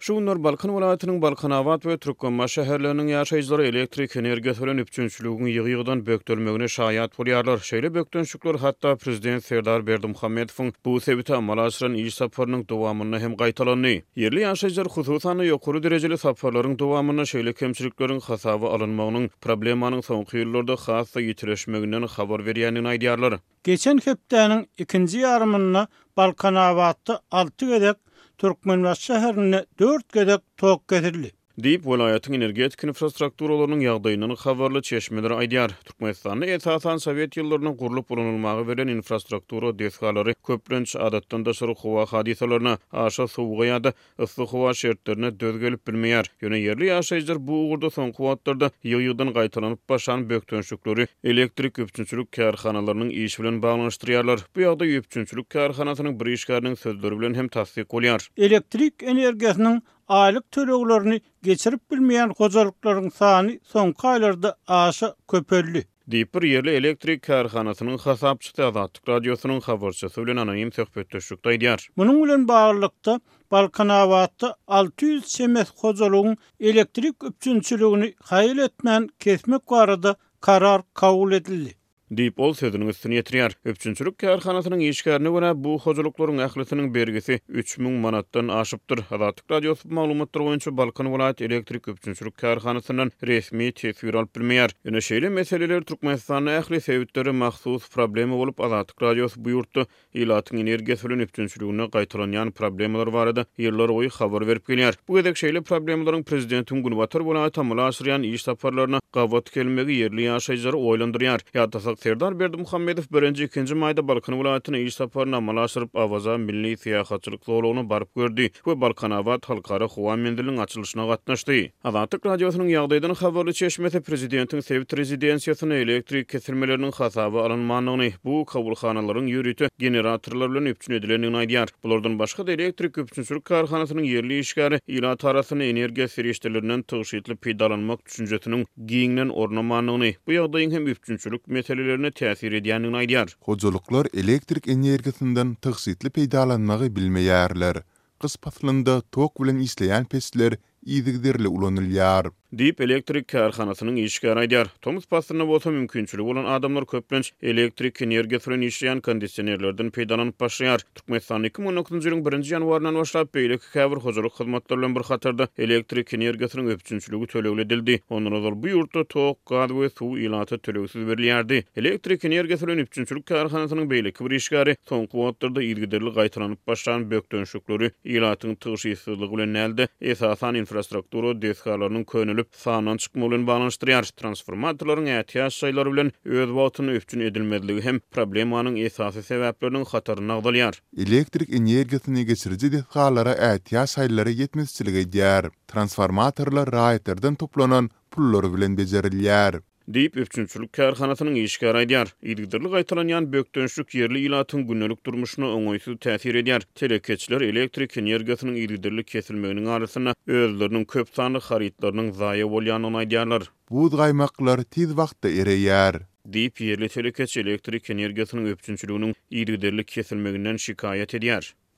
Şu günler Balkan welaýatynyň Balkanawat we Türkmenbaş şäherleriniň ýaşaýjylary elektrik energiýasy bilen üpçünçülügiň ýygy-ýygydan bökdelmegine şaýat bolýarlar. Şeýle bökdenşikler hatda prezident Serdar Berdimuhammedowyň bu sebäpde amal aşyran iş saparynyň dowamyna hem gaýtalandy. Yerli ýaşaýjylar hususan ýokary derejeli saparlaryň dowamyna şeýle kemçilikleriň hasaby alynmagynyň problemanyň soňky ýyllarda hassa ýitireşmeginden habar berýänini aýdýarlar. Geçen hepdäniň ikinji ýarymynda Balkanawatda 6 gedek Türkmenbaş şäherine 4 gedek tok getirildi. Diýip welaýatyň energetik infrastrukturalynyň ýagdaýynyň habarly çeşmeleri aýdýar. Türkmenistanda esasan Sowet ýyllarynyň gurulyp bulunulmagy bilen infrastruktura desgalary köplenç adatdan daşary howa hadisalaryna, aşa sowga ýa-da yssyk howa şertlerine döz gelip bilmeýär. Ýöne yerli ýaşaýjylar bu ugurda soňky wagtlarda ýygy-ýygydan gaýtalanyp başan bökdenşikleri elektrik üpçünçülük karhanalarının iş bilen baglanyşdyrýarlar. Bu ýagda üpçünçülük karhanasynyň bir işgäriniň sözleri bilen hem tasdik bolýar. Elektrik energiýasynyň aylyk töleglerini geçirip bilmeýän hojalyklaryň sany soňky aýlarda aşa köpeldi. Diýip bir yerli elektrik karhanasynyň hasapçysy Azatlyk radiosynyň habarçysy bilen anonim söhbetdeşikde aýdýar. Munyň bilen baglykda Balkanawatda 600 çemes hojalygyň elektrik üpçünçüligini haýyl etmän kesmek barada karar kabul edildi. Diýip ol sözüniň üstüne ýetirýär. Üpçünçülük karhanasynyň işgärine görä bu hojalyklaryň ählisiniň bergisi 3000 manatdan aşypdyr. Azatlyk radiosu maglumatlary boýunça Balkan welaýat elektrik üpçünçülük karhanasynyň resmi tesbir alyp bilmeýär. Ýöne şeýle meseleler Türkmenistanyň ähli sebäpleri mahsus problemi bolup Azatlyk radiosu bu ýurtda ilatyň energiýasy bilen üpçünçüligine gaýtalanýan problemalar barada ýyllar boýy habar berip gelýär. Bu gedek şeýle problemlaryň prezidentiň Günbatar welaýaty amal aşyran iş saparlaryna gawat gelmegi yerli ýaşaýjylary oýlandyrýar. Ýa-da Serdar Berdimuhammedow 1-2 maýda Balkan welaýatyna iş saparyna amal aşyryp awaza milli syýahatçylyk zowlugyny baryp gördi we Balkanawat halkara howa mendiliniň açylyşyna gatnaşdy. Azatlyk radiosynyň ýagdaýdan habarly çeşmesi prezidentiň Sowet rezidensiýasyna elektrik kesilmeleriniň hasaby alynmanyny, bu kabulhanalaryň ýürüti generatorlar bilen üpçün edilenini aýdýar. Bulardan başga da elektrik üpçünçülük karhanasynyň yerli işgäri ilat arasyny energiýa serişdelerinden tygyşytly peýdalanmak düşünjesiniň giňden ornamanyny, bu ýagdaýyň hem üpçünçülük meselelerine täsir edýänini aýdýar. Hojalyklar elektrik energiýasynyň tygyşytly peýdalanmagy bilmeýärler. Kyspatlynda tok bilen işleýän pesler ýygyderli ulanylýar. Diýip elektrik karhanasynyň işgäri aýdýar. Tomuz pastyna bolsa mümkinçiligi bolan adamlar köplenç elektrik energiýasy bilen işleýän kondisionerlerden peýdalanyp başlaýar. Türkmenistan 2019-njy ýylyň 1-nji ýanwaryna başlap beýleki käbir hojalyk hyzmatlar bilen bir hatarda elektrik energiýasynyň öpçünçüligi tölegli edildi. Ondan öňe bu ýurtda tok, gaz we suw ilaty tölegsiz berilýärdi. Elektrik energiýasy bilen üpçünçülük karhanasynyň beýleki bir işgäri soňky wagtlarda ýygyderli gaýtalanyp başlayan bökdenşikleri ilatyň tygyşysyzlygy bilen näde esasan infrastruktura desgalarynyň könülüp sanadan çykma bilen baglanyşdyrýar. Transformatorlaryň ähtiýaç şaýlary bilen öz wagtyny üpçün edilmezligi hem problemanyň esasy sebäpleriniň hataryny agdalýar. Elektrik energiýasyny geçiriji desgalara ähtiýaç şaýlary ýetmezçiligi diýär. Transformatorlar raýatlardan toplanan pullary bilen bejerilýär. Diýip üpçünçülük karhanasynyň işgäri aýdýar. Ýygyderli gaýtalanýan bökdenşik yerli ilatyň günnelik durmuşyna oňoýsuz täsir edýär. Telekeçiler elektrik energiýasynyň ýygyderli kesilmeginiň arasyna özleriniň köp sanly harytlarynyň zaýa bolýanyny aýdýarlar. Bu gaýmaklar tiz wagtda ereýär. Diýip yerli telekeç elektrik energiýasynyň öpçünçüliginiň ýygyderli kesilmeginden şikayet edýär.